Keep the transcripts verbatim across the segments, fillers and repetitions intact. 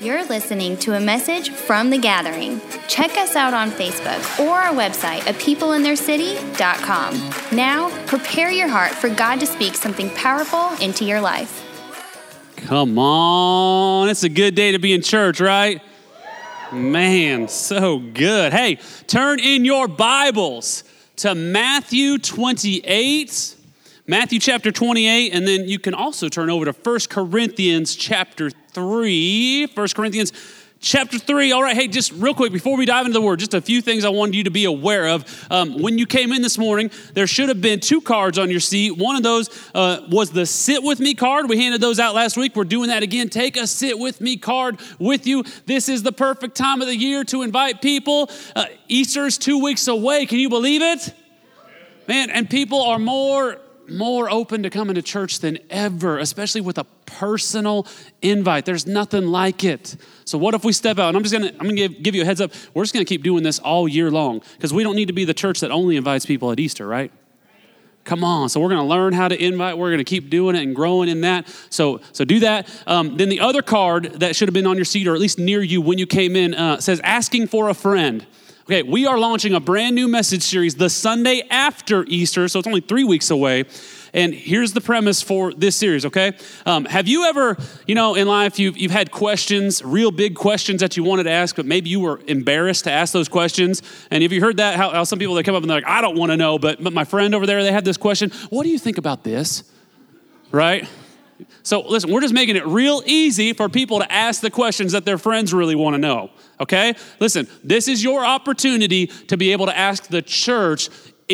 You're listening to a message from The Gathering. Check us out on Facebook or our website at people in their city dot com. Now, prepare your heart for God to speak something powerful into your life. Come on. It's a good day to be in church, right? Man, so good. Hey, turn in your Bibles to Matthew twenty-eight. Matthew chapter twenty-eight, and then you can also turn over to First Corinthians chapter three. First Corinthians chapter three. All right, hey, just real quick, before we dive into the Word, just a few things I wanted you to be aware of. Um, when you came in this morning, there should have been two cards on your seat. One of those uh, was the Sit With Me card. We handed those out last week. We're doing that again. Take a Sit With Me card with you. This is the perfect time of the year to invite people. Uh, Easter's two weeks away. Can you believe it? Man, and people are more... more open to coming to church than ever, especially with a personal invite. There's nothing like it. So what if we step out? And I'm just gonna, I'm gonna give, give you a heads up. We're just gonna keep doing this all year long because we don't need to be the church that only invites people at Easter, right? Come on. So we're going to learn how to invite. We're going to keep doing it and growing in that. So so do that. Um, then the other card that should have been on your seat or at least near you when you came in uh, says asking for a friend. Okay, we are launching a brand new message series the Sunday after Easter, so it's only three weeks away. And here's the premise for this series, okay? Um, have you ever, you know, in life, you've, you've had questions, real big questions that you wanted to ask, but maybe you were embarrassed to ask those questions? And have you heard that, how, how some people, they come up and they're like, I don't want to know, but, but my friend over there, they had this question. What do you think about this? Right? So listen, we're just making it real easy for people to ask the questions that their friends really want to know, okay? Listen, this is your opportunity to be able to ask the church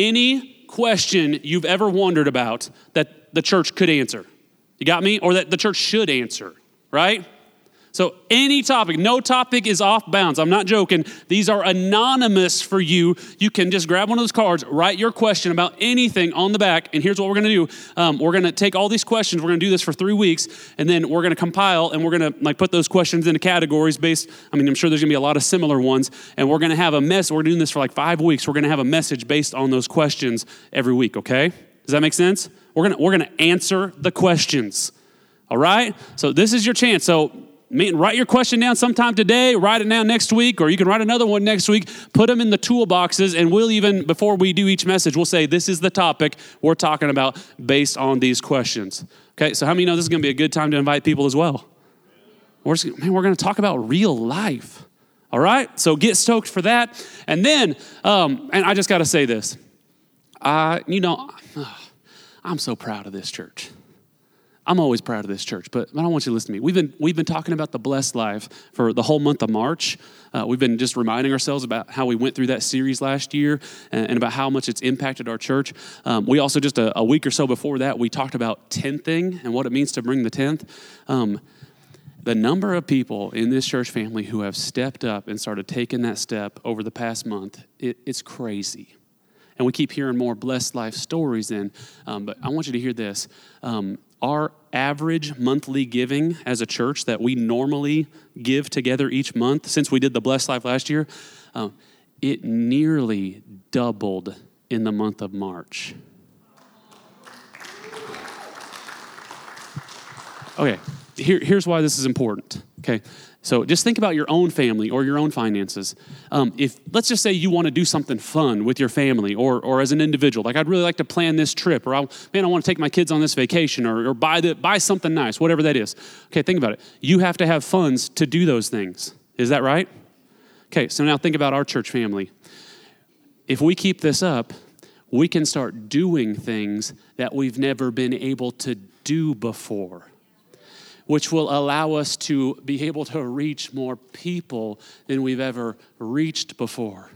any question you've ever wondered about that the church could answer. You got me? Or that the church should answer, right? So any topic, no topic is off bounds. I'm not joking. These are anonymous for you. You can just grab one of those cards, write your question about anything on the back, and here's what we're going to do. Um, we're going to take all these questions. We're going to do this for three weeks, and then we're going to compile, and we're going to like put those questions into categories based. I mean, I'm sure there's going to be a lot of similar ones, and we're going to have a mess. We're doing this for like five weeks. We're going to have a message based on those questions every week. Okay? Does that make sense? We're going to we're going to answer the questions. All right? So this is your chance. So. Man, write your question down sometime today, write it down next week, or you can write another one next week, put them in the toolboxes, and we'll even, before we do each message, we'll say, this is the topic we're talking about based on these questions. Okay, so how many know this is going to be a good time to invite people as well? We're, just, man, we're going to talk about real life, all right? So get stoked for that. And then, um, and I just got to say this, I, you know, I'm so proud of this church. I'm always proud of this church, but I don't want you to listen to me. We've been we've been talking about the blessed life for the whole month of March. Uh, we've been just reminding ourselves about how we went through that series last year and, and about how much it's impacted our church. Um, we also just a, a week or so before that, we talked about tenthing and what it means to bring the tenth. Um, the number of people in this church family who have stepped up and started taking that step over the past month, it, it's crazy. And we keep hearing more blessed life stories in, um, but I want you to hear this. Um, Our average monthly giving as a church that we normally give together each month, since we did the Blessed Life last year, uh, it nearly doubled in the month of March. Okay, here, here's why this is important, okay? So just think about your own family or your own finances. Um, if let's just say you want to do something fun with your family or or as an individual, like I'd really like to plan this trip, or I'll, man, I want to take my kids on this vacation, or, or buy the buy something nice, whatever that is. Okay, think about it. You have to have funds to do those things. Is that right? Okay, so now think about our church family. If we keep this up, we can start doing things that we've never been able to do before, which will allow us to be able to reach more people than we've ever reached before.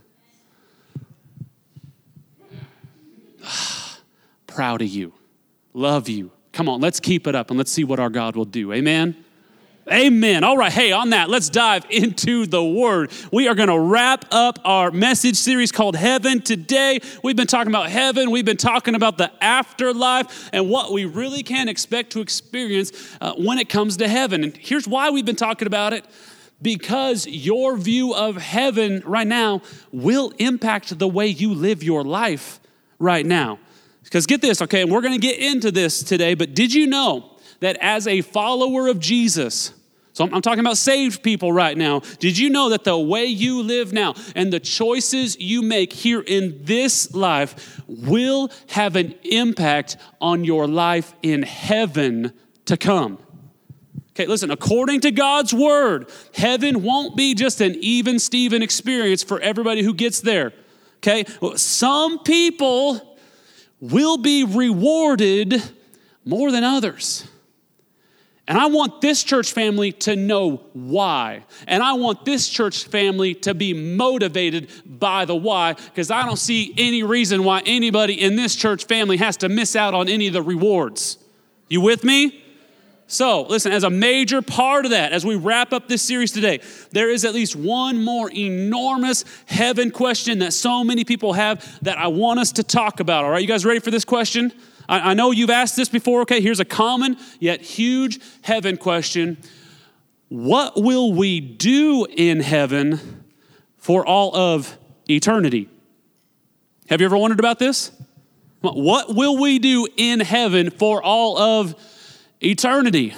Proud of you. Love you. Come on, let's keep it up and let's see what our God will do. Amen? Amen. All right. Hey, on that, let's dive into the Word. We are going to wrap up our message series called Heaven today. We've been talking about heaven. We've been talking about the afterlife and what we really can expect to experience uh, when it comes to heaven. And here's why we've been talking about it. Because your view of heaven right now will impact the way you live your life right now. Because get this, okay, and we're going to get into this today, but did you know that as a follower of Jesus, So I'm, I'm talking about saved people right now. Did you know that the way you live now and the choices you make here in this life will have an impact on your life in heaven to come? Okay, listen, according to God's word, heaven won't be just an even Steven experience for everybody who gets there. Okay, well, some people will be rewarded more than others. And I want this church family to know why. And I want this church family to be motivated by the why, because I don't see any reason why anybody in this church family has to miss out on any of the rewards. You with me? So, listen, as a major part of that, as we wrap up this series today, there is at least one more enormous heaven question that so many people have that I want us to talk about. All right, you guys ready for this question? I, I know you've asked this before. Okay, here's a common yet huge heaven question. What will we do in heaven for all of eternity? Have you ever wondered about this? What will we do in heaven for all of eternity?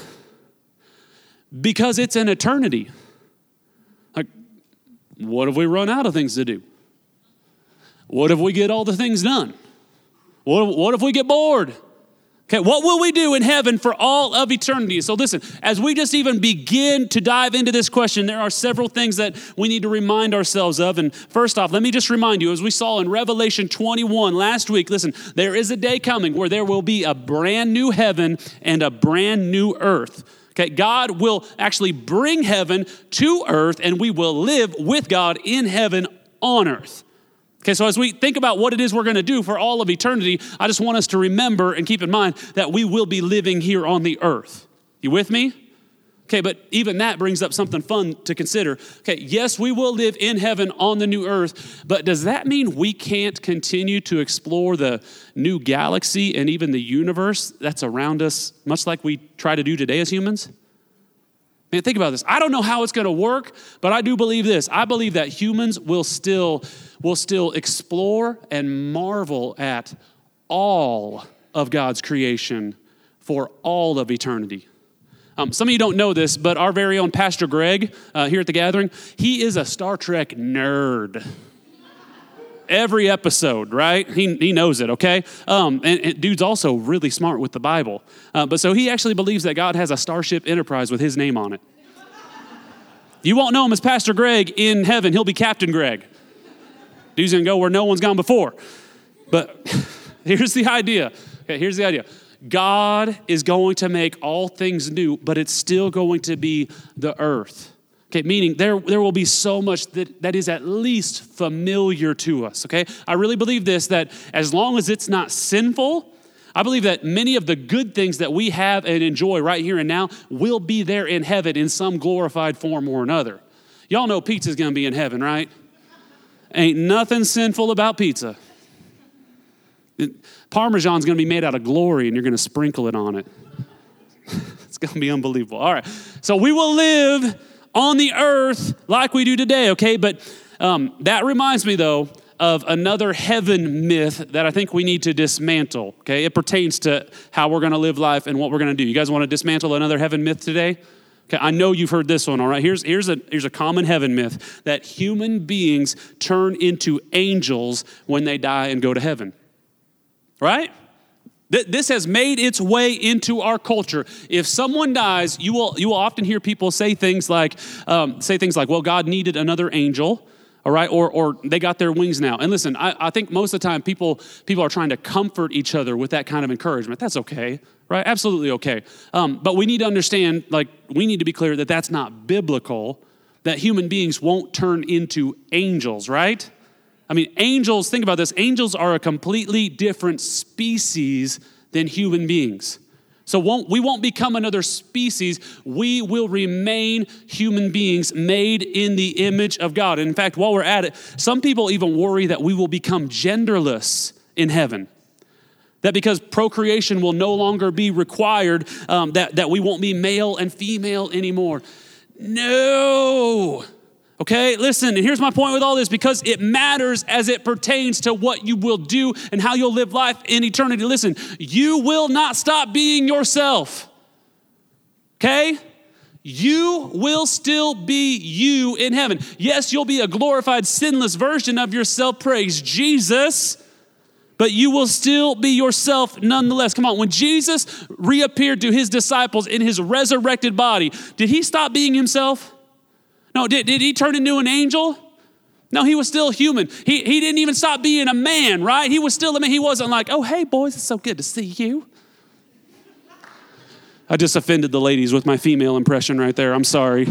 Because it's an eternity. Like, what if we run out of things to do? What if we get all the things done? What if, what if we get bored? Okay, what will we do in heaven for all of eternity? So listen, as we just even begin to dive into this question, there are several things that we need to remind ourselves of. And first off, let me just remind you, as we saw in Revelation twenty-one last week, listen, there is a day coming where there will be a brand new heaven and a brand new earth. Okay, God will actually bring heaven to earth, and we will live with God in heaven on earth. Okay, so as we think about what it is we're going to do for all of eternity, I just want us to remember and keep in mind that we will be living here on the earth. You with me? Okay, but even that brings up something fun to consider. Okay, yes, we will live in heaven on the new earth, but does that mean we can't continue to explore the new galaxy and even the universe that's around us, much like we try to do today as humans? Man, think about this. I don't know how it's going to work, but I do believe this. I believe that humans will still, will still explore and marvel at all of God's creation for all of eternity. Um, some of you don't know this, but our very own Pastor Greg uh, here at the Gathering, he is a Star Trek nerd. Every episode, right? He he knows it, okay? Um, and, and dude's also really smart with the Bible. Uh, but so he actually believes that God has a Starship Enterprise with his name on it. You won't know him as Pastor Greg in heaven. He'll be Captain Greg. Dude's gonna go where no one's gone before. But here's the idea. Okay, here's the idea. God is going to make all things new, but it's still going to be the earth. Okay, meaning there, there will be so much that, that is at least familiar to us, okay? I really believe this, that as long as it's not sinful, I believe that many of the good things that we have and enjoy right here and now will be there in heaven in some glorified form or another. Y'all know pizza's gonna be in heaven, right? Ain't nothing sinful about pizza. Parmesan's gonna be made out of glory and you're gonna sprinkle it on it. It's gonna be unbelievable. All right, so we will live on the earth like we do today, okay? But um, that reminds me, though, of another heaven myth that I think we need to dismantle, okay? It pertains to how we're going to live life and what we're going to do. You guys want to dismantle another heaven myth today? Okay, I know you've heard this one, all right? Here's, here's, a, here's a common heaven myth, that human beings turn into angels when they die and go to heaven, right? This has made its way into our culture. If someone dies, you will you will often hear people say things like, um, say things like, well, God needed another angel, all right, or or they got their wings now. And listen, I, I think most of the time people people are trying to comfort each other with that kind of encouragement. That's okay, right? Absolutely okay. Um, but we need to understand, like, we need to be clear that that's not biblical, that human beings won't turn into angels, right? I mean, angels, think about this. Angels are a completely different species than human beings. So won't, we won't become another species. We will remain human beings made in the image of God. And in fact, while we're at it, some people even worry that we will become genderless in heaven. That because procreation will no longer be required, um, that, that we won't be male and female anymore. No. Okay, listen, and here's my point with all this, because it matters as it pertains to what you will do and how you'll live life in eternity. Listen, you will not stop being yourself, okay? you will still be you in heaven. Yes, you'll be a glorified, sinless version of yourself, praise Jesus, but you will still be yourself nonetheless. Come on, when Jesus reappeared to his disciples in his resurrected body, did he stop being himself? No, did, did he turn into an angel? No, he was still human. He, he didn't even stop being a man, right? He was still a man. He wasn't like, oh, hey, boys, it's so good to see you. I just offended the ladies with my female impression right there. I'm sorry.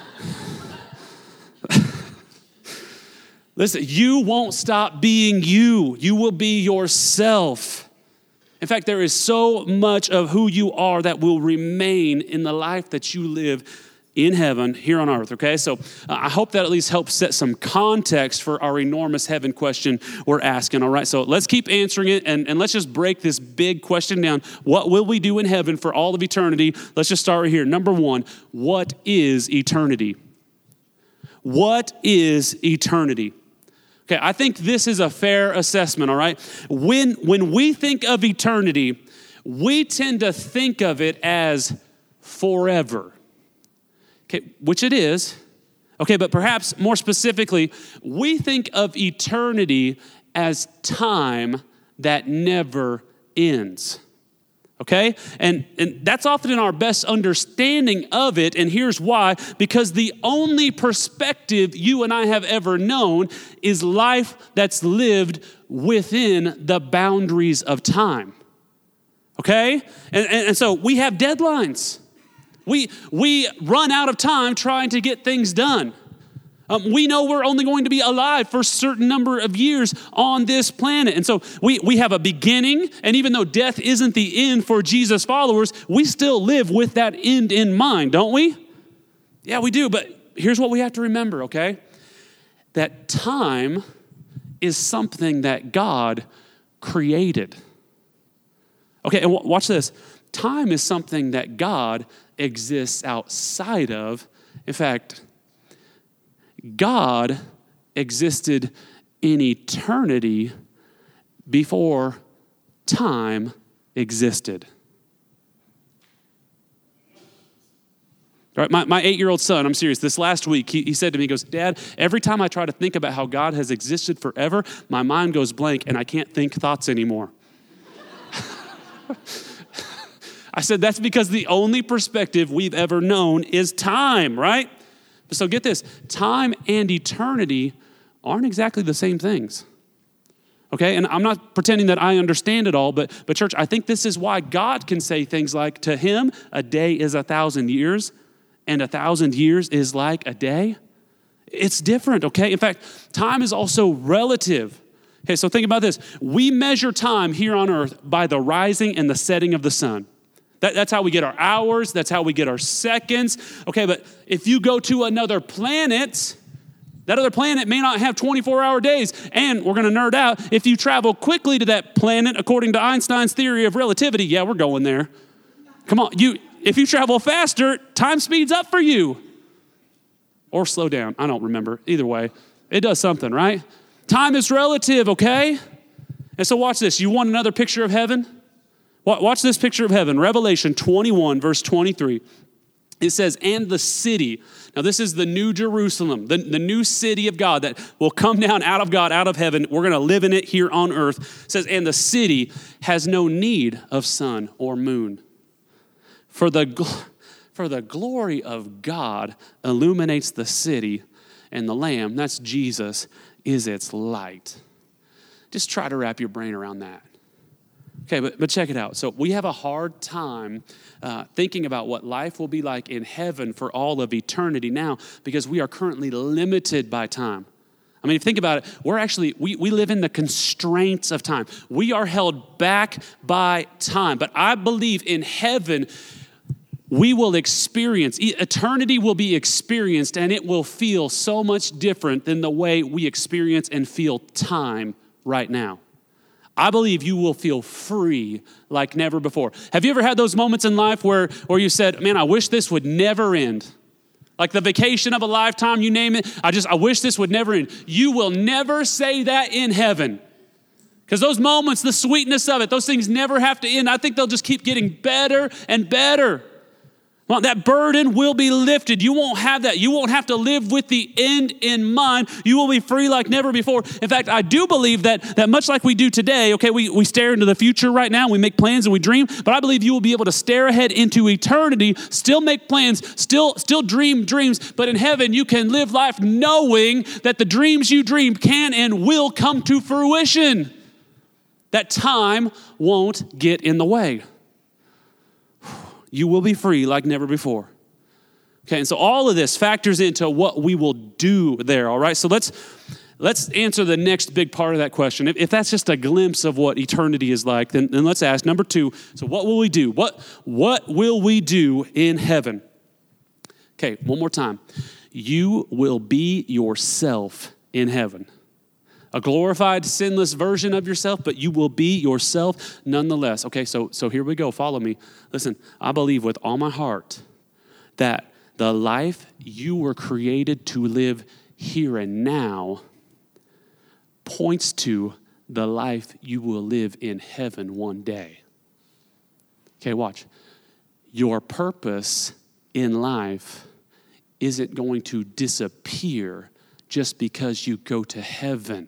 Listen, you won't stop being you. You will be yourself. In fact, there is so much of who you are that will remain in the life that you live in heaven, here on earth, okay? So uh, I hope that at least helps set some context for our enormous heaven question we're asking, all right? So let's keep answering it, and, and let's just break this big question down. What will we do in heaven for all of eternity? Let's just start right here. Number one, what is eternity? What is eternity? Okay, I think this is a fair assessment, all right? When, when we think of eternity, we tend to think of it as forever. Okay, which it is, okay, but perhaps more specifically, we think of eternity as time that never ends, okay? And, and that's often our best understanding of it, and here's why. Because the only perspective you and I have ever known is life that's lived within the boundaries of time, okay? And, and, and so we have deadlines. We we run out of time trying to get things done. Um, we know we're only going to be alive for a certain number of years on this planet. And so we, we have a beginning, and even though death isn't the end for Jesus' followers, we still live with that end in mind, don't we? Yeah, we do, but here's what we have to remember, okay? That time is something that God created. Okay, and w- watch this. Time is something that God exists outside of. In fact, God existed in eternity before time existed. All right, my, my eight-year-old son, I'm serious, this last week, he, he said to me, he goes, Dad, every time I try to think about how God has existed forever, my mind goes blank and I can't think thoughts anymore. I said, that's because the only perspective we've ever known is time, right? So get this, time and eternity aren't exactly the same things, okay? And I'm not pretending that I understand it all, but, but church, I think this is why God can say things like, to him, a day is a thousand years, and a thousand years is like a day. It's different, okay? In fact, time is also relative. Okay, so think about this. We measure time here on earth by the rising and the setting of the sun. That, that's how we get our hours. That's how we get our seconds. Okay, but if you go to another planet, that other planet may not have twenty-four hour days. And we're going to nerd out. If you travel quickly to that planet, according to Einstein's theory of relativity, yeah, we're going there. Come on, you. If you travel faster, time speeds up for you. Or slow down. I don't remember. Either way, it does something, right? Time is relative, okay? And so watch this. You want another picture of heaven? Watch this picture of heaven, Revelation twenty-one, verse twenty-three. It says, and the city. Now this is the new Jerusalem, the, the new city of God that will come down out of God, out of heaven. We're going to live in it here on earth. It says, and the city has no need of sun or moon. For the, for the glory of God illuminates the city, and the Lamb, that's Jesus, is its light. Just try to wrap your brain around that. Okay, but, but check it out. So we have a hard time uh, thinking about what life will be like in heaven for all of eternity now because we are currently limited by time. I mean, if you think about it, we're actually, we, we live in the constraints of time. We are held back by time. But I believe in heaven, we will experience, eternity will be experienced, and it will feel so much different than the way we experience and feel time right now. I believe you will feel free like never before. Have you ever had those moments in life where, where you said, man, I wish this would never end? Like the vacation of a lifetime, you name it. I just, I wish this would never end. You will never say that in heaven. Because those moments, the sweetness of it, those things never have to end. I think they'll just keep getting better and better. Well, that burden will be lifted. You won't have that. You won't have to live with the end in mind. You will be free like never before. In fact, I do believe that, that much like we do today, okay, we, we stare into the future right now, we make plans and we dream, but I believe you will be able to stare ahead into eternity, still make plans, still, still dream dreams, but in heaven you can live life knowing that the dreams you dream can and will come to fruition. That time won't get in the way. You will be free like never before. Okay, and so all of this factors into what we will do there, all right? So let's let's answer the next big part of that question. If, if that's just a glimpse of what eternity is like, then, then let's ask number two, so what will we do? What, what will we do in heaven? Okay, one more time. You will be yourself in heaven. A glorified, sinless version of yourself, but you will be yourself nonetheless. Okay, so, so here we go. Follow me. Listen, I believe with all my heart that the life you were created to live here and now points to the life you will live in heaven one day. Okay, watch. Your purpose in life isn't going to disappear just because you go to heaven.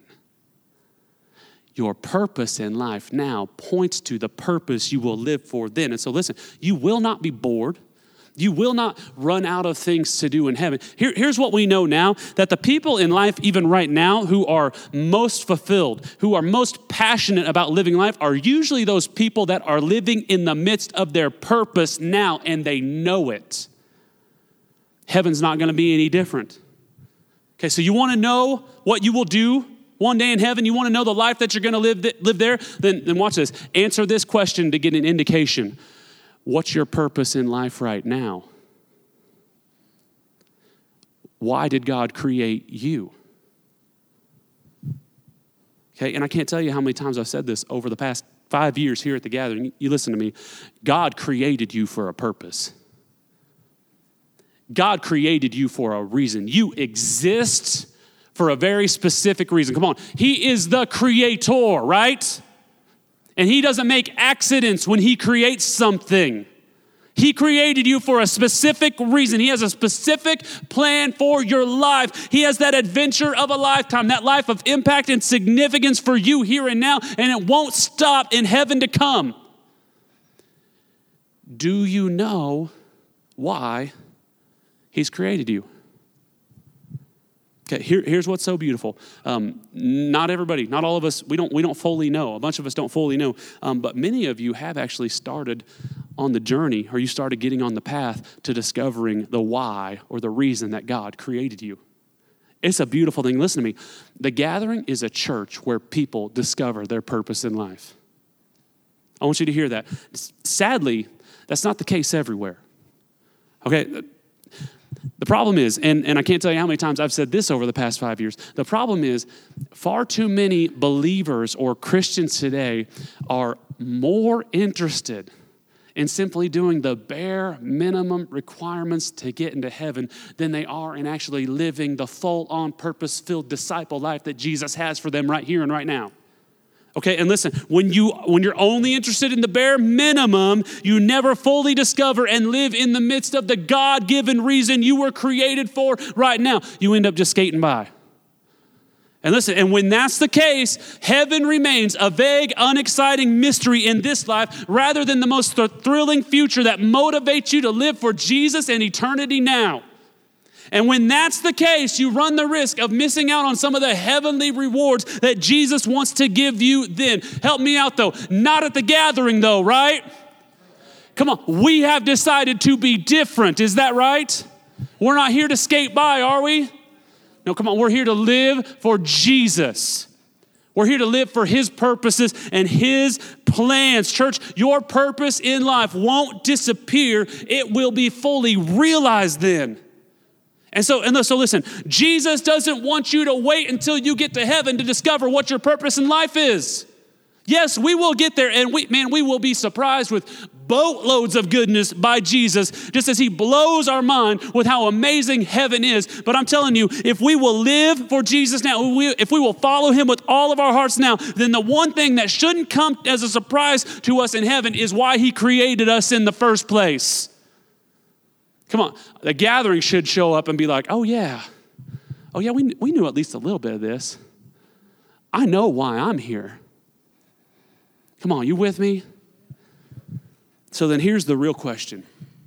Your purpose in life now points to the purpose you will live for then. And so listen, you will not be bored. You will not run out of things to do in heaven. Here, here's what we know now, that the people in life, even right now, who are most fulfilled, who are most passionate about living life, are usually those people that are living in the midst of their purpose now, and they know it. Heaven's not going to be any different. Okay, so you want to know what you will do one day in heaven? You want to know the life that you're going to live th- live there? Then, then watch this. Answer this question to get an indication. What's your purpose in life right now? Why did God create you? Okay, and I can't tell you how many times I've said this over the past five years here at the gathering. You listen to me. God created you for a purpose. God created you for a reason. You exist for a very specific reason. Come on. He is the creator, right? And he doesn't make accidents when he creates something. He created you for a specific reason. He has a specific plan for your life. He has that adventure of a lifetime, that life of impact and significance for you here and now, and it won't stop in heaven to come. Do you know why he's created you? Okay, here, here's what's so beautiful. Um, not everybody, not all of us, we don't we don't fully know. A bunch of us don't fully know. Um, but many of you have actually started on the journey, or you started getting on the path to discovering the why or the reason that God created you. It's a beautiful thing. Listen to me. The Gathering is a church where people discover their purpose in life. I want you to hear that. Sadly, that's not the case everywhere. Okay, the problem is, and, and I can't tell you how many times I've said this over the past five years, the problem is far too many believers or Christians today are more interested in simply doing the bare minimum requirements to get into heaven than they are in actually living the full-on purpose-filled disciple life that Jesus has for them right here and right now. Okay, and listen, when, you, when you're only interested in the bare minimum, you never fully discover and live in the midst of the God-given reason you were created for right now. You end up just skating by. And listen, and when that's the case, heaven remains a vague, unexciting mystery in this life rather than the most th- thrilling future that motivates you to live for Jesus and eternity now. And when that's the case, you run the risk of missing out on some of the heavenly rewards that Jesus wants to give you then. Help me out though. Not at the Gathering though, right? Come on, we have decided to be different. Is that right? We're not here to skate by, are we? No, come on, we're here to live for Jesus. We're here to live for his purposes and his plans. Church, your purpose in life won't disappear. It will be fully realized then. And so, and so listen, Jesus doesn't want you to wait until you get to heaven to discover what your purpose in life is. Yes, we will get there, and we, man, we will be surprised with boatloads of goodness by Jesus, just as he blows our mind with how amazing heaven is. But I'm telling you, if we will live for Jesus now, if we will follow him with all of our hearts now, then the one thing that shouldn't come as a surprise to us in heaven is why he created us in the first place. Come on, the gathering should show up and be like, oh yeah, oh yeah, we, we knew at least a little bit of this. I know why I'm here. Come on, you with me? So then here's the real question.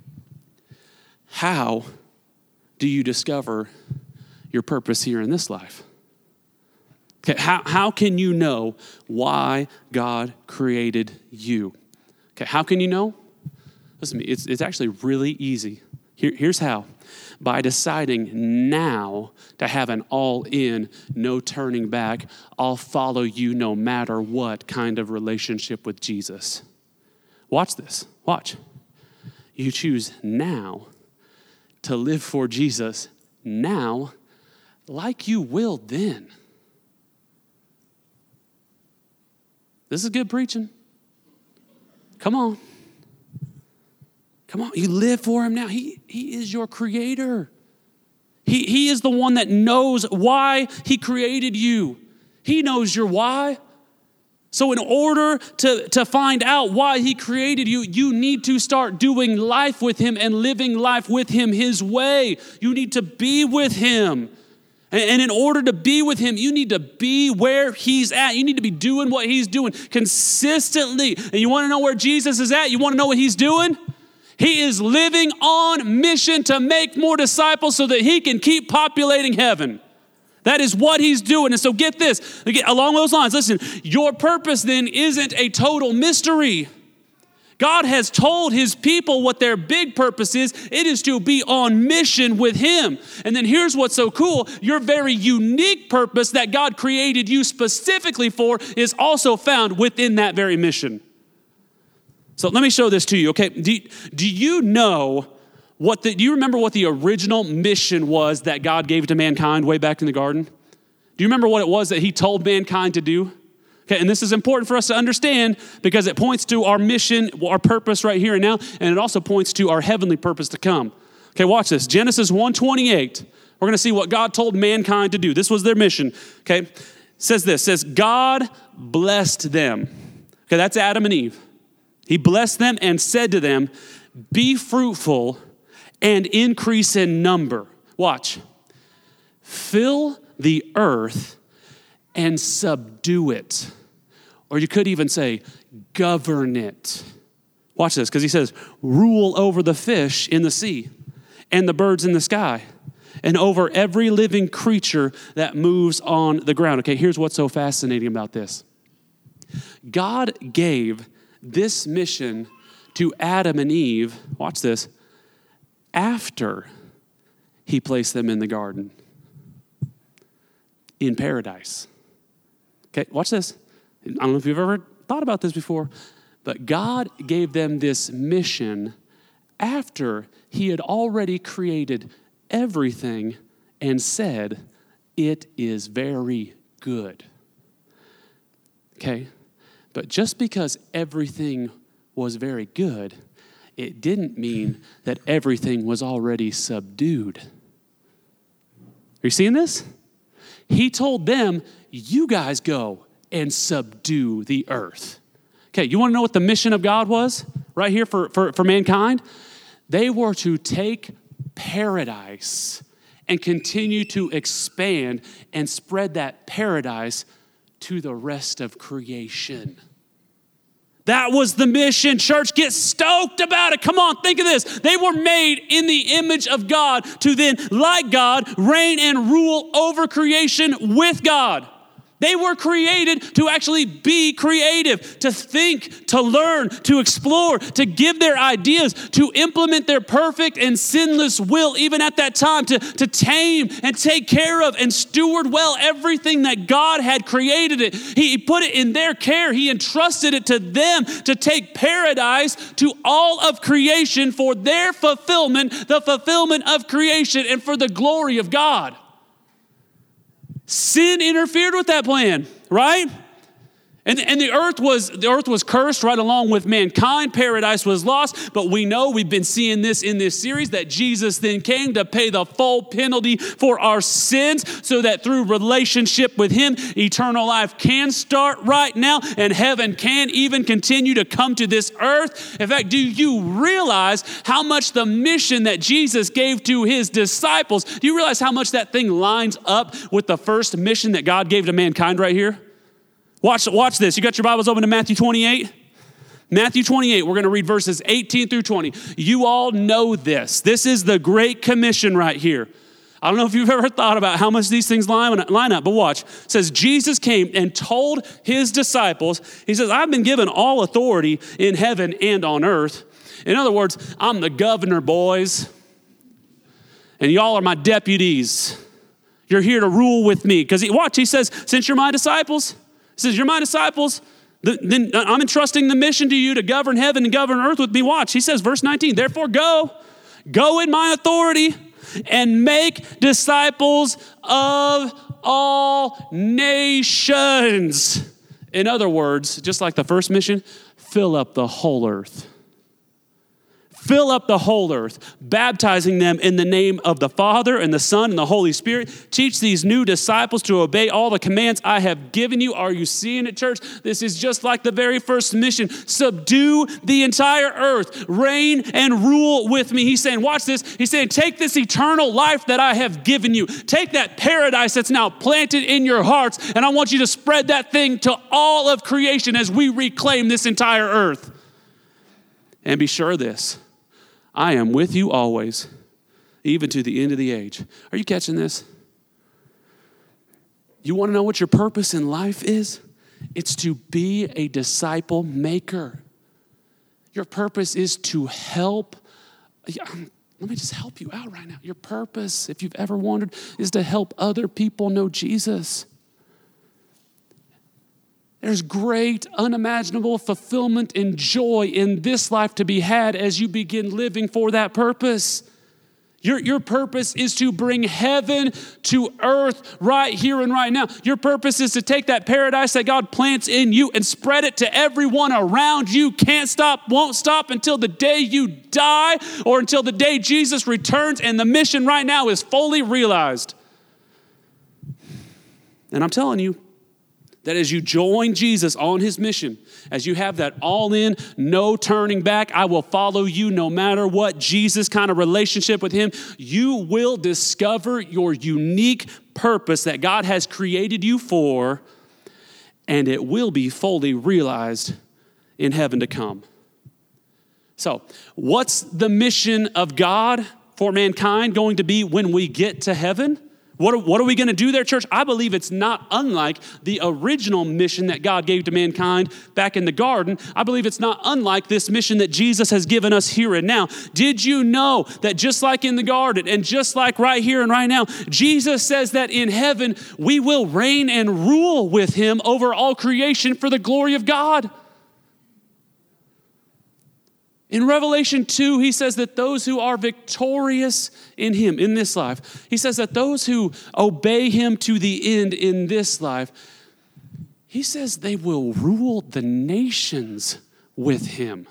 How do you discover your purpose here in this life? Okay, how, how can you know why God created you? Okay, how can you know? Listen to me, it's, it's actually really easy. Here, here's how. By deciding now to have an all-in, no turning back, I'll follow you no matter what kind of relationship with Jesus. Watch this. Watch. You choose now to live for Jesus now like you will then. This is good preaching. Come on. Come on, you live for him now. He, he is your creator. He, he is the one that knows why he created you. He knows your why. So in order to, to find out why he created you, you need to start doing life with him and living life with him his way. You need to be with him. And, and in order to be with him, you need to be where he's at. You need to be doing what he's doing consistently. And you want to know where Jesus is at? You want to know what he's doing? He is living on mission to make more disciples so that he can keep populating heaven. That is what he's doing. And so get this, along those lines, listen, your purpose then isn't a total mystery. God has told his people what their big purpose is. It is to be on mission with him. And then here's what's so cool. Your very unique purpose that God created you specifically for is also found within that very mission. So let me show this to you, okay? Do, do you know what the, do you remember what the original mission was that God gave to mankind way back in the garden? Do you remember what it was that he told mankind to do? Okay, and this is important for us to understand because it points to our mission, our purpose right here and now, and it also points to our heavenly purpose to come. Okay, watch this. Genesis one twenty-eight. We're going to see what God told mankind to do. This was their mission, okay? It says this, it says, God blessed them. Okay, that's Adam and Eve. He blessed them and said to them, be fruitful and increase in number. Watch. Fill the earth and subdue it. Or you could even say, govern it. Watch this, because he says, rule over the fish in the sea and the birds in the sky and over every living creature that moves on the ground. Okay, here's what's so fascinating about this. God gave this mission to Adam and Eve, watch this, after he placed them in the garden, in paradise. Okay, watch this. I don't know if you've ever thought about this before, but God gave them this mission after he had already created everything and said, it is very good. Okay? But just because everything was very good, it didn't mean that everything was already subdued. Are you seeing this? He told them, you guys go and subdue the earth. Okay, you want to know what the mission of God was right here for, for, for mankind? They were to take paradise and continue to expand and spread that paradise to the rest of creation. That was the mission. Church, get stoked about it. Come on, think of this. They were made in the image of God to then, like God, reign and rule over creation with God. They were created to actually be creative, to think, to learn, to explore, to give their ideas, to implement their perfect and sinless will, even at that time, to, to tame and take care of and steward well everything that God had created it. He put it in their care. He entrusted it to them to take paradise to all of creation for their fulfillment, the fulfillment of creation, and for the glory of God. Sin interfered with that plan, right? And, and the earth was the earth was cursed right along with mankind. Paradise was lost. But we know, we've been seeing this in this series, that Jesus then came to pay the full penalty for our sins so that through relationship with him, eternal life can start right now and heaven can even continue to come to this earth. In fact, do you realize how much the mission that Jesus gave to his disciples, do you realize how much that thing lines up with the first mission that God gave to mankind right here? Watch, watch this. You got your Bibles open to Matthew twenty-eight? Matthew twenty-eight, we're going to read verses eighteen through twenty. You all know this. This is the Great Commission right here. I don't know if you've ever thought about how much these things line, line up, but watch. It says, Jesus came and told his disciples, he says, I've been given all authority in heaven and on earth. In other words, I'm the governor, boys, and y'all are my deputies. You're here to rule with me. Because watch, he says, since you're my disciples, he says, you're my disciples, then I'm entrusting the mission to you to govern heaven and govern earth with me. Watch, he says, verse nineteen, therefore go, go in my authority and make disciples of all nations. In other words, just like the first mission, fill up the whole earth. Fill up the whole earth, baptizing them in the name of the Father and the Son and the Holy Spirit. Teach these new disciples to obey all the commands I have given you. Are you seeing it, church? This is just like the very first mission. Subdue the entire earth. Reign and rule with me. He's saying, watch this. He's saying, take this eternal life that I have given you. Take that paradise that's now planted in your hearts, and I want you to spread that thing to all of creation as we reclaim this entire earth. And be sure of this. I am with you always, even to the end of the age. Are you catching this? You want to know what your purpose in life is? It's to be a disciple maker. Your purpose is to help. Let me just help you out right now. Your purpose, if you've ever wondered, is to help other people know Jesus. There's great, unimaginable fulfillment and joy in this life to be had as you begin living for that purpose. Your, your purpose is to bring heaven to earth right here and right now. Your purpose is to take that paradise that God plants in you and spread it to everyone around you. Can't stop, won't stop until the day you die or until the day Jesus returns and the mission right now is fully realized. And I'm telling you, that as you join Jesus on his mission, as you have that all in, no turning back, I will follow you no matter what, Jesus kind of relationship with him, you will discover your unique purpose that God has created you for, and it will be fully realized in heaven to come. So, what's the mission of God for mankind going to be when we get to heaven? What are, what are we going to do there, church? I believe it's not unlike the original mission that God gave to mankind back in the garden. I believe it's not unlike this mission that Jesus has given us here and now. Did you know that just like in the garden and just like right here and right now, Jesus says that in heaven we will reign and rule with him over all creation for the glory of God? In Revelation two, he says that those who are victorious in him in this life, he says that those who obey him to the end in this life, he says they will rule the nations with him.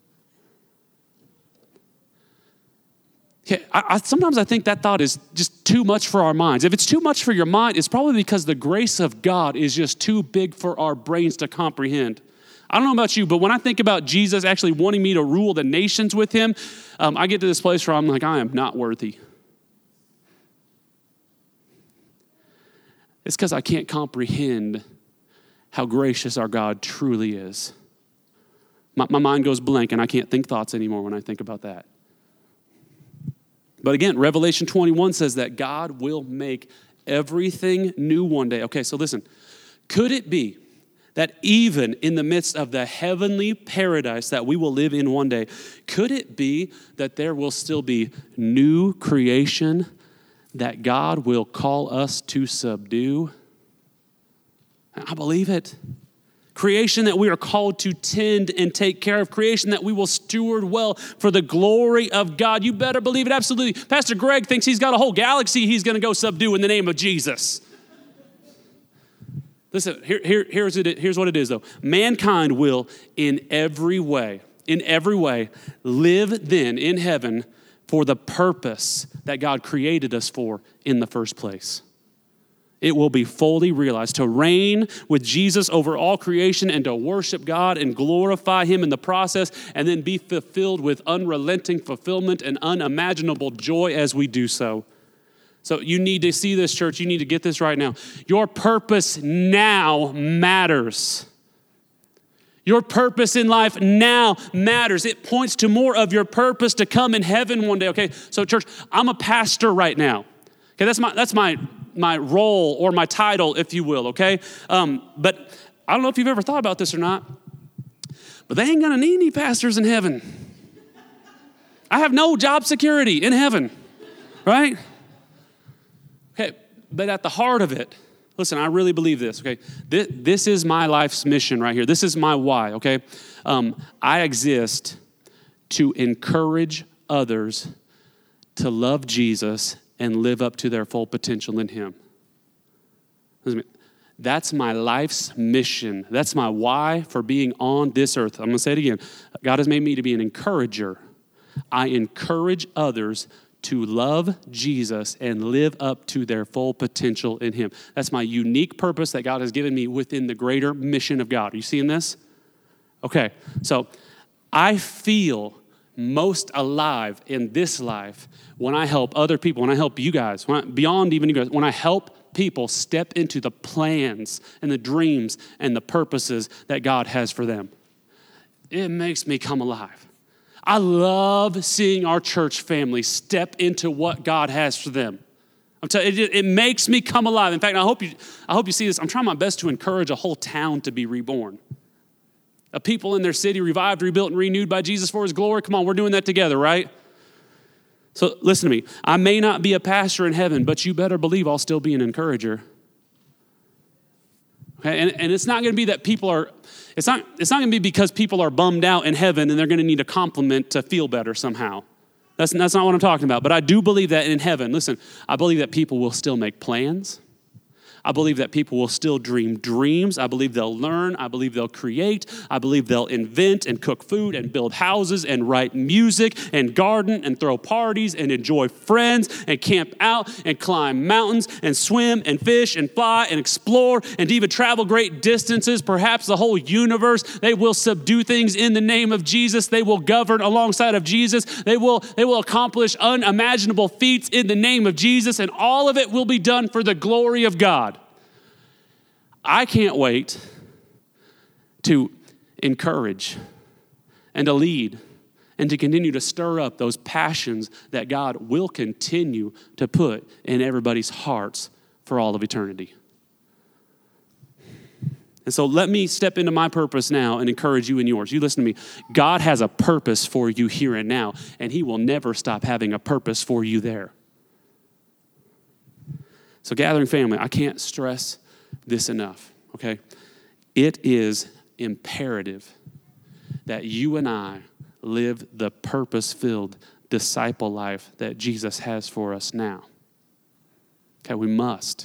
Okay, I, I, sometimes I think that thought is just too much for our minds. If it's too much for your mind, it's probably because the grace of God is just too big for our brains to comprehend. I don't know about you, but when I think about Jesus actually wanting me to rule the nations with him, um, I get to this place where I'm like, I am not worthy. It's because I can't comprehend how gracious our God truly is. My, my mind goes blank and I can't think thoughts anymore when I think about that. But again, Revelation twenty-one says that God will make everything new one day. Okay, so listen, could it be that even in the midst of the heavenly paradise that we will live in one day, could it be that there will still be new creation that God will call us to subdue? I believe it. Creation that we are called to tend and take care of. Creation that we will steward well for the glory of God. You better believe it, absolutely. Pastor Greg thinks he's got a whole galaxy he's going to go subdue in the name of Jesus. Listen, here, here, here's, it, here's what it is, though. Mankind will, in every way, in every way, live then in heaven for the purpose that God created us for in the first place. It will be fully realized to reign with Jesus over all creation and to worship God and glorify him in the process and then be fulfilled with unrelenting fulfillment and unimaginable joy as we do so. So you need to see this, church. You need to get this right now. Your purpose now matters. Your purpose in life now matters. It points to more of your purpose to come in heaven one day, okay? So church, I'm a pastor right now. Okay, that's my that's my my role or my title, if you will, okay? Um, but I don't know if you've ever thought about this or not, but they ain't gonna need any pastors in heaven. I have no job security in heaven, right? Okay, but at the heart of it, listen, I really believe this, okay? This, this is my life's mission right here. This is my why, okay? Um, I exist to encourage others to love Jesus and live up to their full potential in him. That's my life's mission. That's my why for being on this earth. I'm going to say it again. God has made me to be an encourager. I encourage others to love Jesus and live up to their full potential in him. That's my unique purpose that God has given me within the greater mission of God. Are you seeing this? Okay, so I feel most alive in this life when I help other people, when I help you guys, when I, beyond even you guys, when I help people step into the plans and the dreams and the purposes that God has for them. It makes me come alive. I love seeing our church family step into what God has for them. I'm telling you, it, it makes me come alive. In fact, I hope you, I hope you see this. I'm trying my best to encourage a whole town to be reborn. A people in their city revived, rebuilt, and renewed by Jesus for his glory. Come on, we're doing that together, right? So listen to me. I may not be a pastor in heaven, but you better believe I'll still be an encourager. Okay, and, and it's not going to be that people are, it's not, it's not going to be because people are bummed out in heaven and they're going to need a compliment to feel better somehow. That's, that's not what I'm talking about. But I do believe that in heaven, listen, I believe that people will still make plans. I believe that people will still dream dreams. I believe they'll learn. I believe they'll create. I believe they'll invent and cook food and build houses and write music and garden and throw parties and enjoy friends and camp out and climb mountains and swim and fish and fly and explore and even travel great distances, perhaps the whole universe. They will subdue things in the name of Jesus. They will govern alongside of Jesus. They will, they will accomplish unimaginable feats in the name of Jesus, and all of it will be done for the glory of God. I can't wait to encourage and to lead and to continue to stir up those passions that God will continue to put in everybody's hearts for all of eternity. And so let me step into my purpose now and encourage you in yours. You listen to me. God has a purpose for you here and now, and he will never stop having a purpose for you there. So gathering family, I can't stress this enough, okay? It is imperative that you and I live the purpose-filled disciple life that Jesus has for us now. Okay, we must.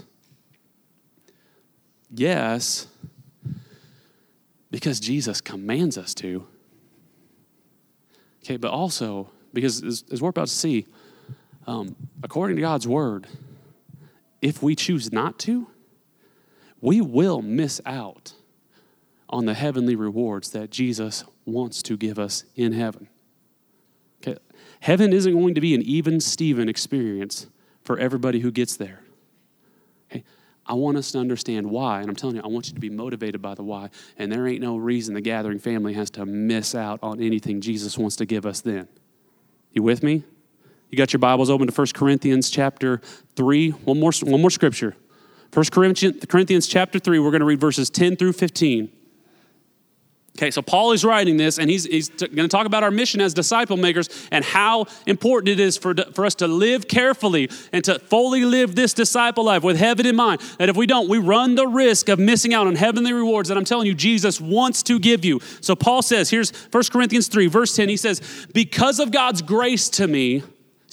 Yes, because Jesus commands us to. Okay, but also, because as, as we're about to see, um, according to God's word, if we choose not to, we will miss out on the heavenly rewards that Jesus wants to give us in heaven. Okay. Heaven isn't going to be an even Steven experience for everybody who gets there. Okay. I want us to understand why, and I'm telling you, I want you to be motivated by the why, and there ain't no reason the gathering family has to miss out on anything Jesus wants to give us then. You with me? You got your Bibles open to First Corinthians chapter three. One more, one more scripture. First Corinthians chapter three, we're going to read verses ten through fifteen. Okay, so Paul is writing this, and he's, he's t- going to talk about our mission as disciple makers and how important it is for, for us to live carefully and to fully live this disciple life with heaven in mind. That if we don't, we run the risk of missing out on heavenly rewards that I'm telling you Jesus wants to give you. So Paul says, here's First Corinthians three, verse ten, he says, because of God's grace to me,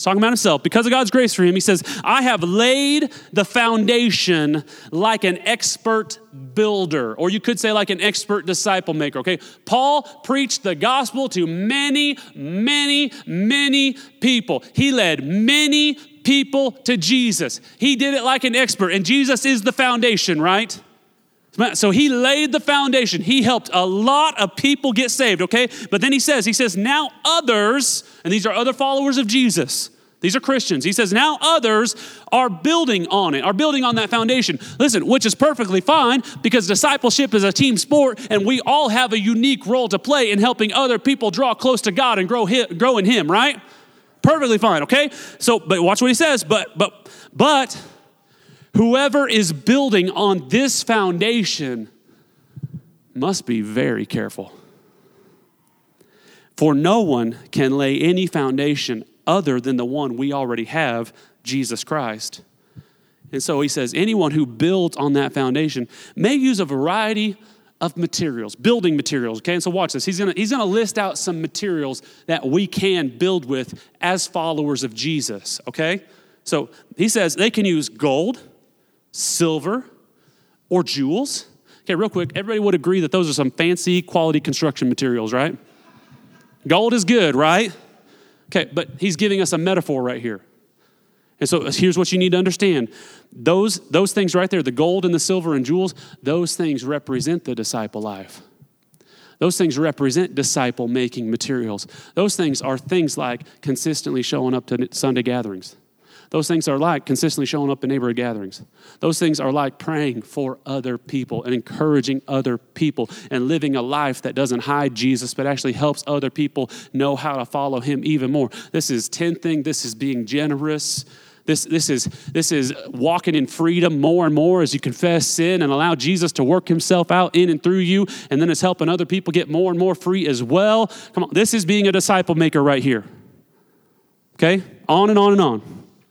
He's talking about himself. Because of God's grace for him, he says, I have laid the foundation like an expert builder, or you could say like an expert disciple maker, okay? Paul preached the gospel to many, many, many people. He led many people to Jesus. He did it like an expert, and Jesus is the foundation, right? So he laid the foundation. He helped a lot of people get saved, okay? But then he says, he says, now others, and these are other followers of Jesus. These are Christians. He says, now others are building on it, are building on that foundation. Listen, which is perfectly fine because discipleship is a team sport and we all have a unique role to play in helping other people draw close to God and grow, grow in him, right? Perfectly fine, okay? So, but watch what he says, but, but, but, whoever is building on this foundation must be very careful. For no one can lay any foundation other than the one we already have, Jesus Christ. And so he says, anyone who builds on that foundation may use a variety of materials, building materials, okay? And so watch this. He's gonna, he's gonna list out some materials that we can build with as followers of Jesus, okay? So he says they can use gold, silver, or jewels. Okay, real quick, everybody would agree that those are some fancy quality construction materials, right? Gold is good, right? Okay, but he's giving us a metaphor right here. And so here's what you need to understand. Those, those things right there, the gold and the silver and jewels, those things represent the disciple life. Those things represent disciple-making materials. Those things are things like consistently showing up to Sunday gatherings. Those things are like consistently showing up in neighborhood gatherings. Those things are like praying for other people and encouraging other people and living a life that doesn't hide Jesus, but actually helps other people know how to follow him even more. This is tenthing. This is being generous. This, this, is, this is walking in freedom more and more as you confess sin and allow Jesus to work himself out in and through you. And then it's helping other people get more and more free as well. Come on, this is being a disciple maker right here. Okay? On and on and on.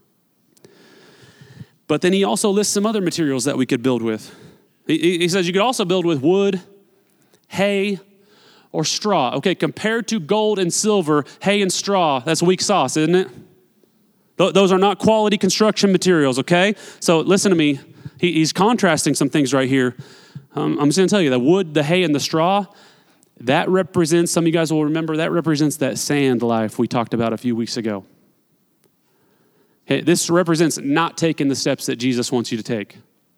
But then he also lists some other materials that we could build with. He, he says you could also build with wood, hay, or straw. Okay, compared to gold and silver, hay and straw, that's weak sauce, isn't it? Th- those are not quality construction materials, okay? So listen to me. He, he's contrasting some things right here. Um, I'm just going to tell you, the wood, the hay, and the straw, that represents, some of you guys will remember, that represents that sand life we talked about a few weeks ago. Okay, this represents not taking the steps that Jesus wants you to take.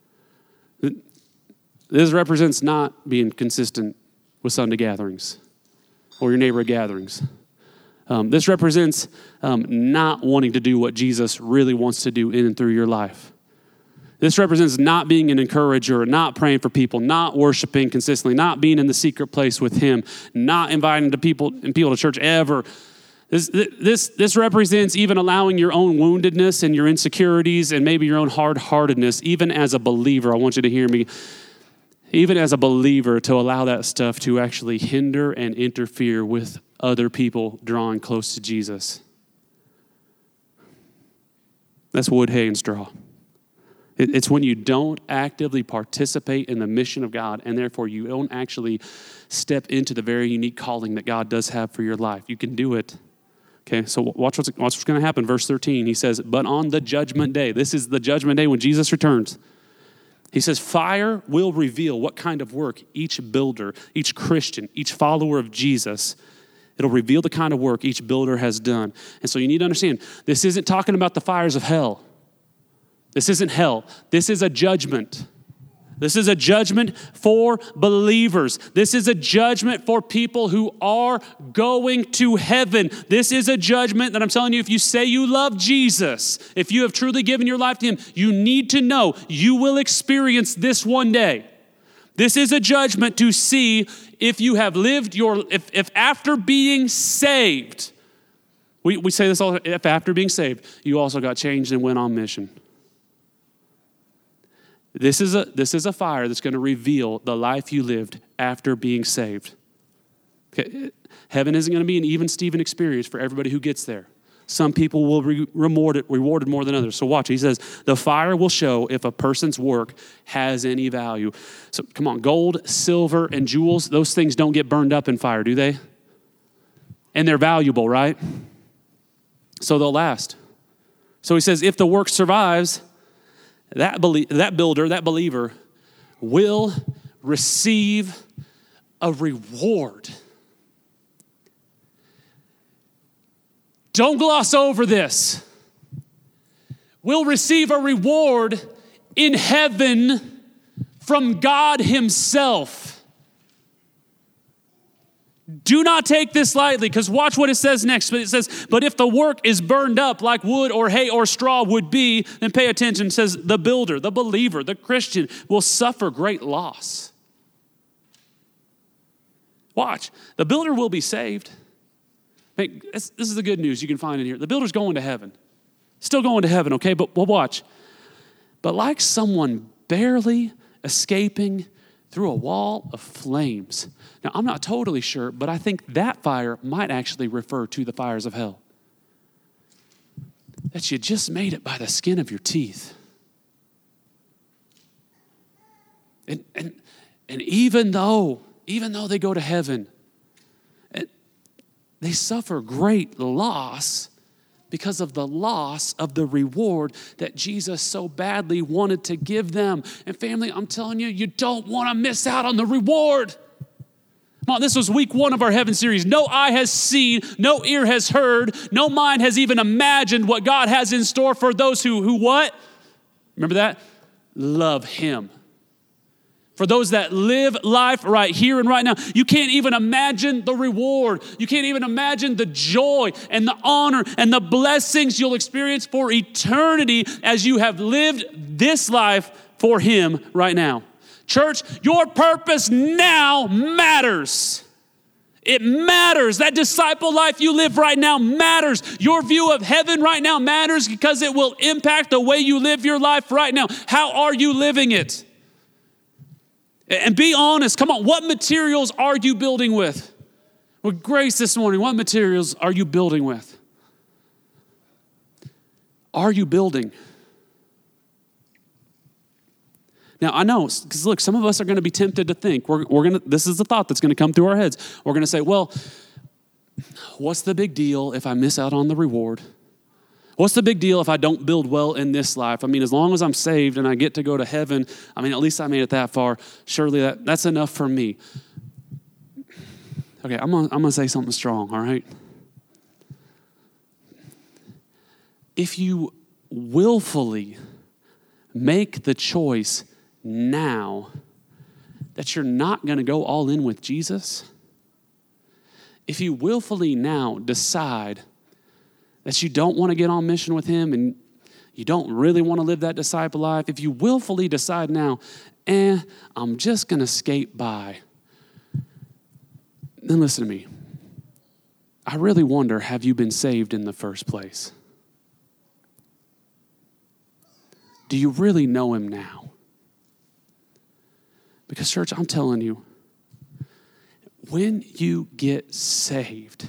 This represents not being consistent with Sunday gatherings or your neighborhood gatherings. Um, this represents um, not wanting to do what Jesus really wants to do in and through your life. This represents not being an encourager, not praying for people, not worshiping consistently, not being in the secret place with him, not inviting to people and people to church ever. This, this, this represents even allowing your own woundedness and your insecurities and maybe your own hard-heartedness, even as a believer. I want you to hear me. Even as a believer, to allow that stuff to actually hinder and interfere with other people drawing close to Jesus. That's wood, hay, and straw. It, it's when you don't actively participate in the mission of God, and therefore you don't actually step into the very unique calling that God does have for your life. You can do it. Okay, so watch what's, watch what's going to happen. Verse thirteen, he says, but on the judgment day, this is the judgment day when Jesus returns. He says, fire will reveal what kind of work each builder, each Christian, each follower of Jesus, it'll reveal the kind of work each builder has done. And so you need to understand, this isn't talking about the fires of hell. This isn't hell. This is a judgment. This is a judgment for believers. This is a judgment for people who are going to heaven. This is a judgment that I'm telling you, if you say you love Jesus, if you have truly given your life to him, you need to know you will experience this one day. This is a judgment to see if you have lived your, if, if after being saved, we, we say this all, if after being saved, you also got changed and went on mission. This is a this is a fire that's going to reveal the life you lived after being saved. Okay. Heaven isn't going to be an even Steven experience for everybody who gets there. Some people will be rewarded, rewarded more than others. So watch, he says, the fire will show if a person's work has any value. So come on, gold, silver, and jewels, those things don't get burned up in fire, do they? And they're valuable, right? So they'll last. So he says, if the work survives, that, belie- that builder, that believer, will receive a reward. Don't gloss over this. We'll receive a reward in heaven from God himself. Do not take this lightly, because watch what it says next. It says, but if the work is burned up like wood or hay or straw would be, then pay attention. It says, the builder, the believer, the Christian will suffer great loss. Watch. The builder will be saved. Hey, this is the good news you can find in here. The builder's going to heaven. Still going to heaven, okay? But well, watch. But like someone barely escaping through a wall of flames. Now, I'm not totally sure, but I think that fire might actually refer to the fires of hell. That you just made it by the skin of your teeth. And, and, and even though, even though they go to heaven, they suffer great loss because of the loss of the reward that Jesus so badly wanted to give them. And family, I'm telling you, you don't want to miss out on the reward. Come on, this was week one of our Heaven series. No eye has seen, no ear has heard, no mind has even imagined what God has in store for those who, who what? Remember that? Love him. For those that live life right here and right now, you can't even imagine the reward. You can't even imagine the joy and the honor and the blessings you'll experience for eternity as you have lived this life for him right now. Church, your purpose now matters. It matters. That disciple life you live right now matters. Your view of heaven right now matters because it will impact the way you live your life right now. How are you living it? And be honest. Come on, what materials are you building with? With Grace this morning, what materials are you building with? Are you building? Now, I know, because look, some of us are going to be tempted to think, we're, we're going to, this is the thought that's going to come through our heads. We're going to say, well, what's the big deal if I miss out on the reward? What's the big deal if I don't build well in this life? I mean, as long as I'm saved and I get to go to heaven, I mean, at least I made it that far. Surely that, that's enough for me. Okay, I'm gonna, I'm gonna say something strong, all right? If you willfully make the choice now that you're not gonna go all in with Jesus, if you willfully now decide that you don't want to get on mission with him and you don't really want to live that disciple life, if you willfully decide now, eh, I'm just going to skate by, then listen to me. I really wonder, have you been saved in the first place? Do you really know him now? Because church, I'm telling you, when you get saved,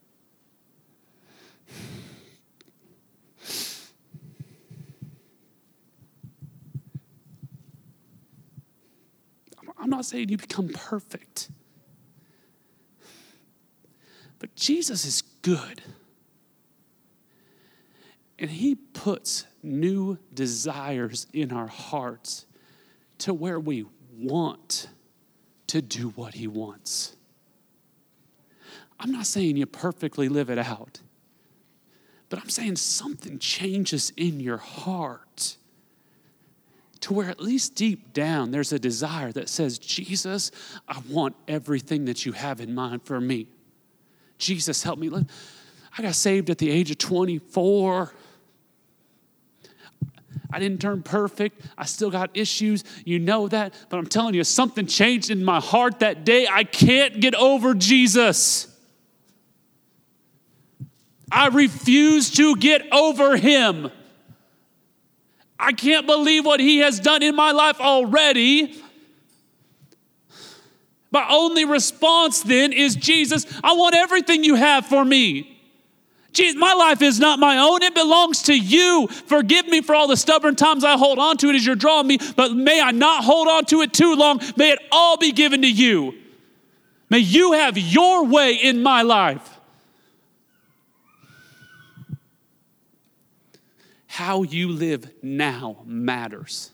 I'm not saying you become perfect, but Jesus is good. And he puts new desires in our hearts to where we want to do what he wants. I'm not saying you perfectly live it out, but I'm saying something changes in your heart to where at least deep down there's a desire that says, Jesus, I want everything that you have in mind for me. Jesus, help me. I got saved at the age of twenty-four. I didn't turn perfect. I still got issues. You know that. But I'm telling you, something changed in my heart that day. I can't get over Jesus. I refuse to get over him. I can't believe what he has done in my life already. My only response then is, Jesus, I want everything you have for me. Jesus, my life is not my own. It belongs to you. Forgive me for all the stubborn times I hold on to it as you're drawing me, but may I not hold on to it too long. May it all be given to you. May you have your way in my life. how you live now matters.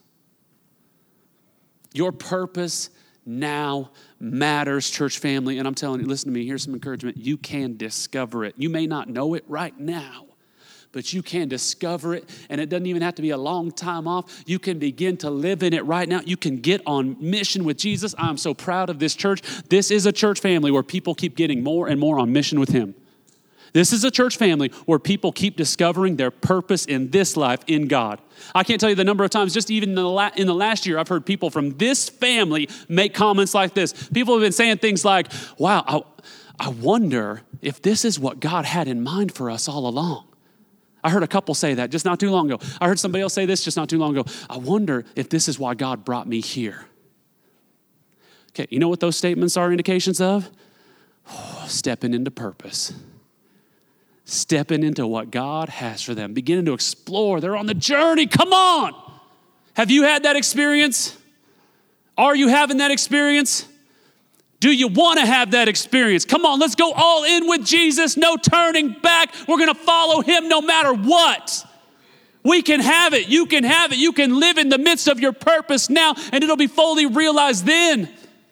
Your purpose now matters, church family. And I'm telling you, listen to me, here's some encouragement. You can discover it. You may not know it right now, but you can discover it, and it doesn't even have to be a long time off. You can begin to live in it right now. You can get on mission with Jesus. I'm so proud of this church. This is a church family where people keep getting more and more on mission with him. This is a church family where people keep discovering their purpose in this life in God. I can't tell you the number of times, just even in the, la- in the last year, I've heard people from this family make comments like this. People have been saying things like, wow, I, I wonder if this is what God had in mind for us all along. I heard a couple say that just not too long ago. I heard somebody else say this just not too long ago. I wonder if this is why God brought me here. Okay, you know what those statements are indications of? Oh, stepping into purpose. Stepping into what God has for them. Beginning to explore. They're on the journey. Come on. Have you had that experience? Are you having that experience? Do you want to have that experience? Come on, let's go all in with Jesus. No turning back. We're going to follow him no matter what. We can have it. You can have it. You can live in the midst of your purpose now, and it'll be fully realized then.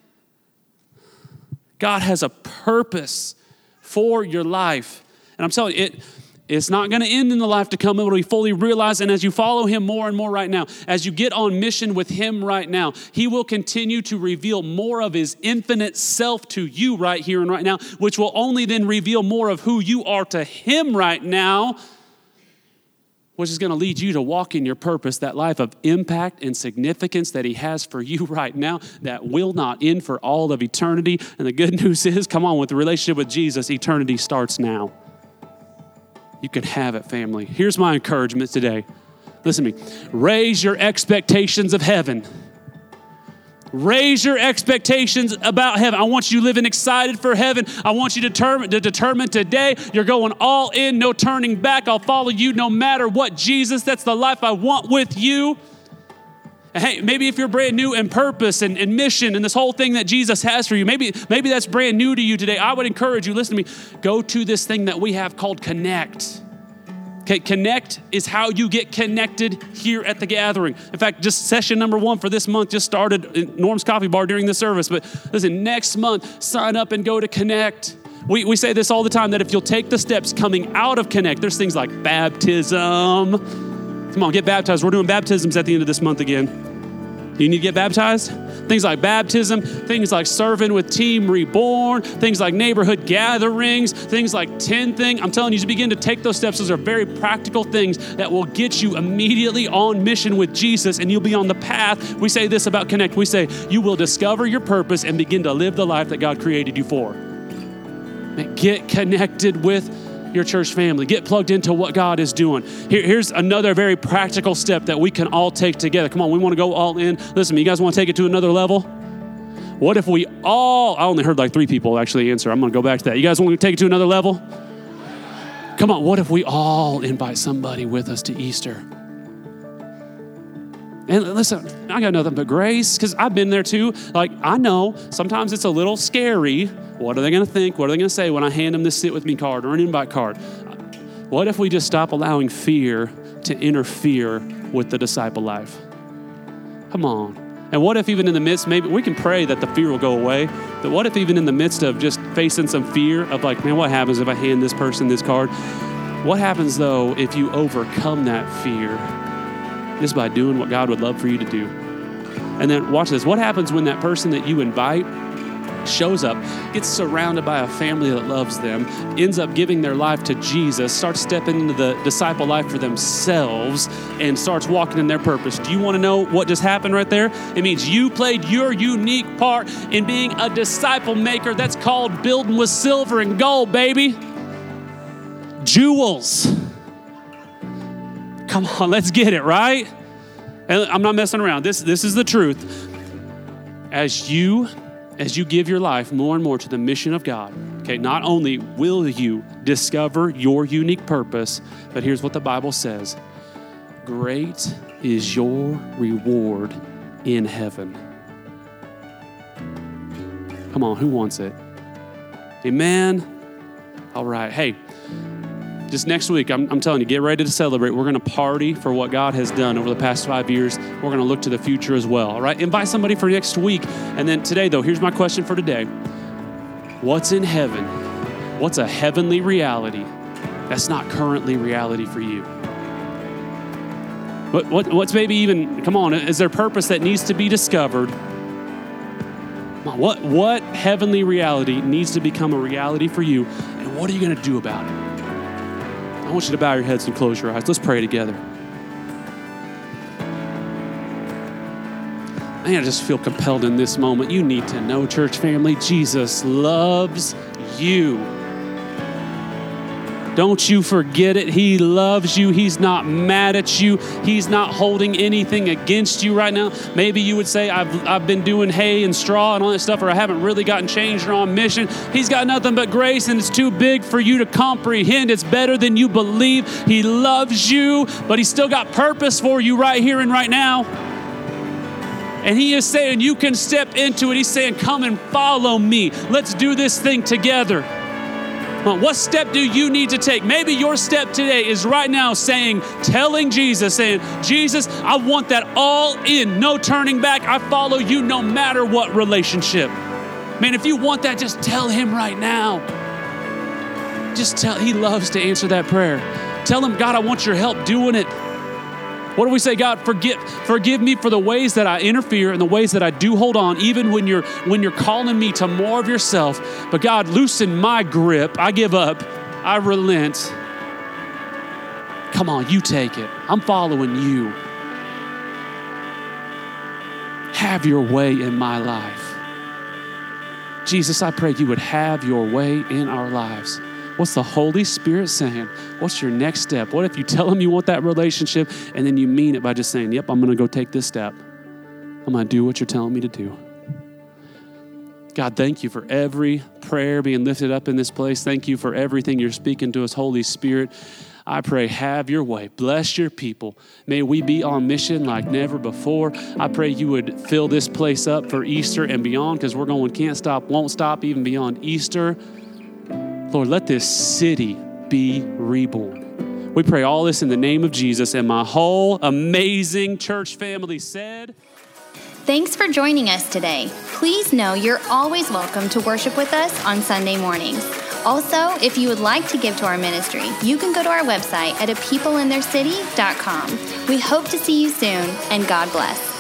God has a purpose for your life. And I'm telling you, it, it's not going to end in the life to come. It will be fully realized. And as you follow him more and more right now, as you get on mission with him right now, he will continue to reveal more of his infinite self to you right here and right now, which will only then reveal more of who you are to him right now, which is going to lead you to walk in your purpose, that life of impact and significance that he has for you right now that will not end for all of eternity. And the good news is, come on, with the relationship with Jesus, eternity starts now. You can have it, family. Here's my encouragement today. Listen to me. Raise your expectations of heaven. Raise your expectations about heaven. I want you living excited for heaven. I want you to determine, to determine today you're going all in, no turning back. I'll follow you no matter what. Jesus, that's the life I want with you. And hey, maybe if you're brand new in purpose and, and mission and this whole thing that Jesus has for you, maybe, maybe that's brand new to you today. I would encourage you, listen to me, go to this thing that we have called Connect. Okay, Connect is how you get connected here at the gathering. In fact, just session number one for this month just started in Norm's Coffee Bar during the service. But listen, next month, sign up and go to Connect. We, we say this all the time, that if you'll take the steps coming out of Connect, there's things like baptism. Come on, get baptized. We're doing baptisms at the end of this month again. You need to get baptized? Things like baptism, things like serving with Team Reborn, things like neighborhood gatherings, things like ten thing. I'm telling you, to begin to take those steps. Those are very practical things that will get you immediately on mission with Jesus, and you'll be on the path. We say this about Connect. We say you will discover your purpose and begin to live the life that God created you for. Get connected with your church family. Get plugged into what God is doing. Here, here's another very practical step that we can all take together. Come on, we want to go all in. Listen, you guys want to take it to another level? What if we all, I only heard like three people actually answer. I'm going to go back to that. You guys want to take it to another level? Come on, what if we all invite somebody with us to Easter? And listen, I got nothing but grace, because I've been there too. Like, I know sometimes it's a little scary. What are they going to think? What are they going to say when I hand them this sit with me card or an invite card? What if we just stop allowing fear to interfere with the disciple life? Come on. And what if even in the midst, maybe we can pray that the fear will go away, but what if even in the midst of just facing some fear of like, man, what happens if I hand this person this card? What happens though if you overcome that fear just by doing what God would love for you to do? And then watch this. What happens when that person that you invite shows up, gets surrounded by a family that loves them, ends up giving their life to Jesus, starts stepping into the disciple life for themselves, and starts walking in their purpose? Do you want to know what just happened right there? It means you played your unique part in being a disciple maker. That's called building with silver and gold, baby. Jewels. Come on, let's get it, right? And I'm not messing around. This, this is the truth. As you As you give your life more and more to the mission of God, okay, not only will you discover your unique purpose, but here's what the Bible says. Great is your reward in heaven. Come on, who wants it? Amen? All right, hey, just next week, I'm, I'm telling you, get ready to celebrate. We're going to party for what God has done over the past five years. We're going to look to the future as well, all right? Invite somebody for next week. And then today, though, here's my question for today. What's in heaven? What's a heavenly reality that's not currently reality for you? What, what, what's maybe even, come on, is there purpose that needs to be discovered? What, what heavenly reality needs to become a reality for you, and what are you going to do about it? I want you to bow your heads and close your eyes. Let's pray together. Man, I just feel compelled in this moment. You need to know, church family, Jesus loves you. Don't you forget it. He loves you. He's not mad at you. He's not holding anything against you right now. Maybe you would say, I've, I've been doing hay and straw and all that stuff, or I haven't really gotten changed or on mission. He's got nothing but grace, and it's too big for you to comprehend. It's better than you believe. He loves you, but he's still got purpose for you right here and right now. And he is saying you can step into it. He's saying, come and follow me. Let's do this thing together. What step do you need to take? Maybe your step today is right now saying, telling Jesus, saying, Jesus, I want that all in, no turning back. I follow you no matter what relationship. Man, if you want that, just tell him right now. Just tell, he loves to answer that prayer. Tell him, God, I want your help doing it. What do we say? God, forgive, forgive me for the ways that I interfere and the ways that I do hold on, even when you're when you're calling me to more of yourself. But God, loosen my grip. I give up. I relent. Come on, you take it. I'm following you. Have your way in my life. Jesus, I pray you would have your way in our lives. What's the Holy Spirit saying? What's your next step? What if you tell him you want that relationship and then you mean it by just saying, yep, I'm going to go take this step. I'm going to do what you're telling me to do. God, thank you for every prayer being lifted up in this place. Thank you for everything you're speaking to us, Holy Spirit. I pray, have your way. Bless your people. May we be on mission like never before. I pray you would fill this place up for Easter and beyond, because we're going can't stop, won't stop, even beyond Easter. Lord, let this city be reborn. We pray all this in the name of Jesus, and my whole amazing church family said. Thanks for joining us today. Please know you're always welcome to worship with us on Sunday mornings. Also, if you would like to give to our ministry, you can go to our website at a people in their city dot com. We hope to see you soon, and God bless.